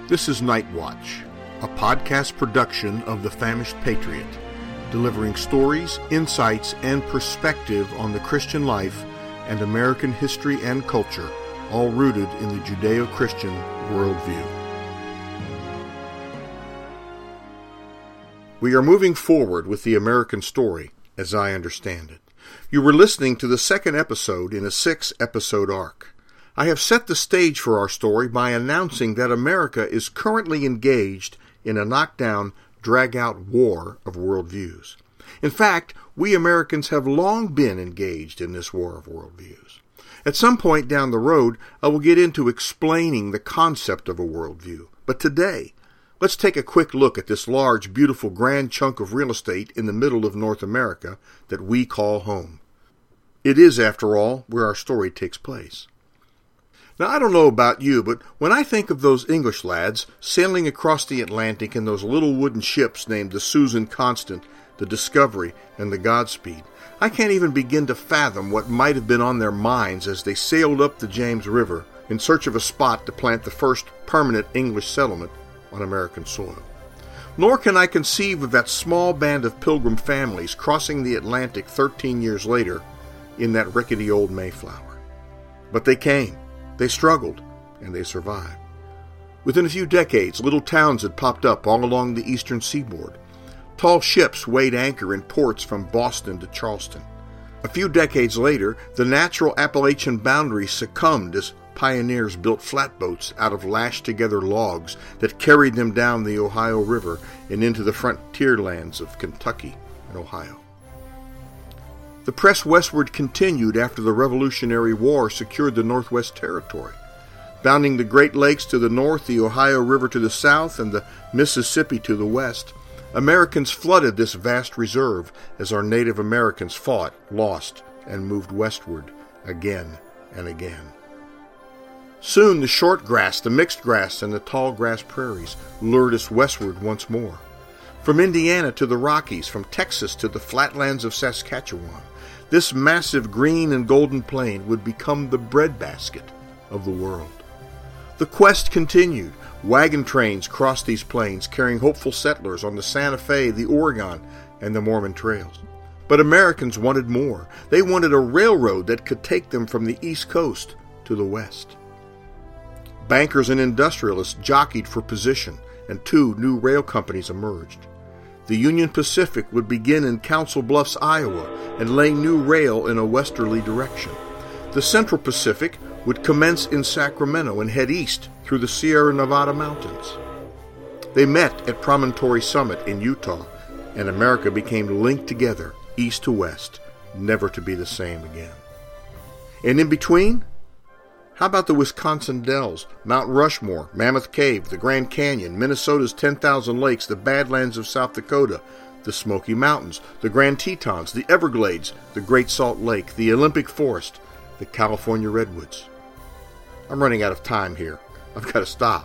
This is Night Watch, a podcast production of The Famished Patriot, delivering stories, insights, and perspective on the Christian life and American history and culture, all rooted in the Judeo-Christian worldview. We are moving forward with the American story, as I understand it. You were listening to the second episode in a 6-episode arc. I have set the stage for our story by announcing that America is currently engaged in a knockdown, drag-out war of worldviews. In fact, we Americans have long been engaged in this war of worldviews. At some point down the road, I will get into explaining the concept of a worldview. But today, let's take a quick look at this large, beautiful, grand chunk of real estate in the middle of North America that we call home. It is, after all, where our story takes place. Now, I don't know about you, but when I think of those English lads sailing across the Atlantic in those little wooden ships named the Susan Constant, the Discovery, and the Godspeed, I can't even begin to fathom what might have been on their minds as they sailed up the James River in search of a spot to plant the first permanent English settlement on American soil. Nor can I conceive of that small band of pilgrim families crossing the Atlantic 13 years later in that rickety old Mayflower. But they came. They struggled, and they survived. Within a few decades, little towns had popped up all along the eastern seaboard. Tall ships weighed anchor in ports from Boston to Charleston. A few decades later, the natural Appalachian boundary succumbed as pioneers built flatboats out of lashed-together logs that carried them down the Ohio River and into the frontier lands of Kentucky and Ohio. The press westward continued after the Revolutionary War secured the Northwest Territory. Bounding the Great Lakes to the north, the Ohio River to the south, and the Mississippi to the west, Americans flooded this vast reserve as our Native Americans fought, lost, and moved westward again and again. Soon the short grass, the mixed grass, and the tall grass prairies lured us westward once more. From Indiana to the Rockies, from Texas to the flatlands of Saskatchewan, this massive green and golden plain would become the breadbasket of the world. The quest continued. Wagon trains crossed these plains, carrying hopeful settlers on the Santa Fe, the Oregon, and the Mormon trails. But Americans wanted more. They wanted a railroad that could take them from the East Coast to the West. Bankers and industrialists jockeyed for position, and 2 new rail companies emerged. The Union Pacific would begin in Council Bluffs, Iowa, and lay new rail in a westerly direction. The Central Pacific would commence in Sacramento and head east through the Sierra Nevada mountains. They met at Promontory Summit in Utah, and America became linked together, east to west, never to be the same again. And in between? How about the Wisconsin Dells, Mount Rushmore, Mammoth Cave, the Grand Canyon, Minnesota's 10,000 lakes, the Badlands of South Dakota, the Smoky Mountains, the Grand Tetons, the Everglades, the Great Salt Lake, the Olympic Forest, the California Redwoods. I'm running out of time here. I've got to stop.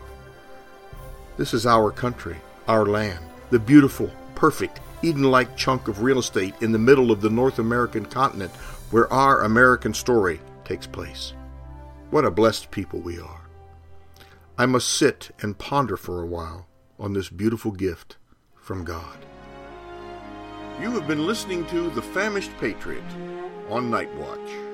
This is our country, our land, the beautiful, perfect, Eden-like chunk of real estate in the middle of the North American continent where our American story takes place. What a blessed people we are. I must sit and ponder for a while on this beautiful gift from God. You have been listening to The Famished Patriot on Night Watch.